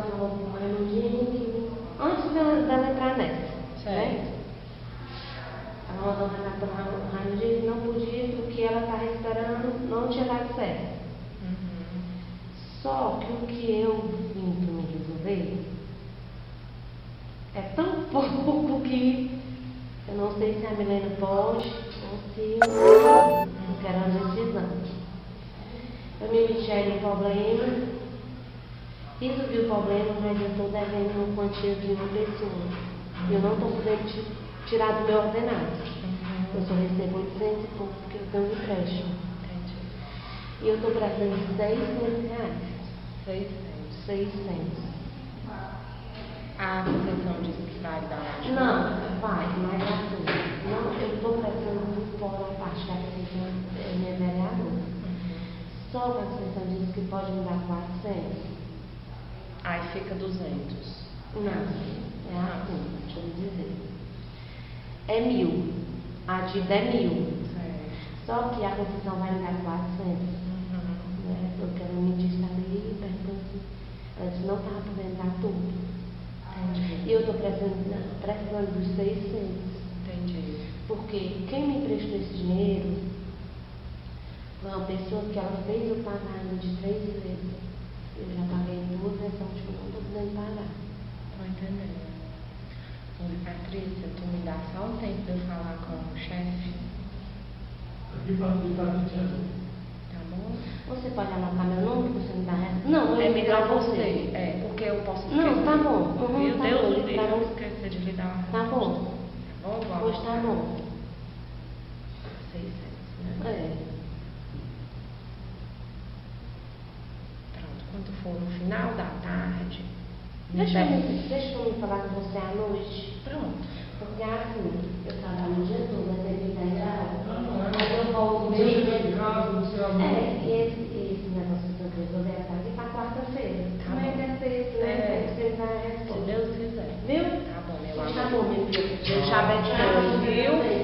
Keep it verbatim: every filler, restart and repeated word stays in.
ela falou com a mãe no dia em que, antes dela, dela entrar nessa, certo? Ela mandou mandar para o raio dia que não podia, porque ela estava esperando, não tinha dado certo. Uhum. Só que o que eu vim para me resolver é tão pouco que eu não sei se a Milena pode ou se eu não quero uma decisão. Eu me meti aí no problema, resolvi o problema, mas eu estou devendo uma quantia de uma pessoa. E eu não estou podendo tirar do meu ordenado. Uhum. Eu só recebo oitocentos e pouco porque eu tenho um empréstimo. Entendi. E eu estou precisando de seiscentos reais. seiscentos. seiscentos. A concessão diz que vai dar? Não, vai, mas assim, não, eu estou precisando por fora a parte da concessão, é minha vereadora. Uhum. Só que a concessão diz que pode me dar quatrocentos. Aí fica duzentos. Não, é assim, deixa eu dizer. É mil. A dívida é mil. Certo. Só que a concessão vai me dar quatrocentos. Uhum. Né? Eu quero me dizer ali, perguntando se antes não estava podendo dar tudo. Entendi. E eu estou precisando, precisando dos seiscentos. Entendi. Porque quem me emprestou esse dinheiro foi uma pessoa que ela fez eu pagar de três vezes. Eu já paguei duas vezes, então tipo, não estou podendo pagar. Estou entendendo. Oi, Patrícia, tu me dá só um tempo de eu falar com o chefe? Aqui para mim, tá bom? Você pode anotar meu número, você me dá essa? Não, eu é vou melhor ligar você. É, porque eu posso esquecer. Não, tá bom. Uhum, Meu tá Deus bom, do céu, tá eu esqueci de lhe dar uma. Tá bom. Tá bom, vó? Pois tá bom. seiscentos, né? É. Pronto, quando for no final da tarde. Deixa eu, me, deixa eu me falar com você à noite. Pronto. Porque assim, eu trabalho o dia todo, até trinta reais. Aí eu volto meio dia. É, e esse, esse negócio que eu estou resolvendo é aqui para quarta-feira. Tá Como é bom. que é feito, né? É. Você vai Se responder. Deus quiser. Viu? Tá bom, meu amor. Tá bom, meu filho. Deus te abençoe, viu?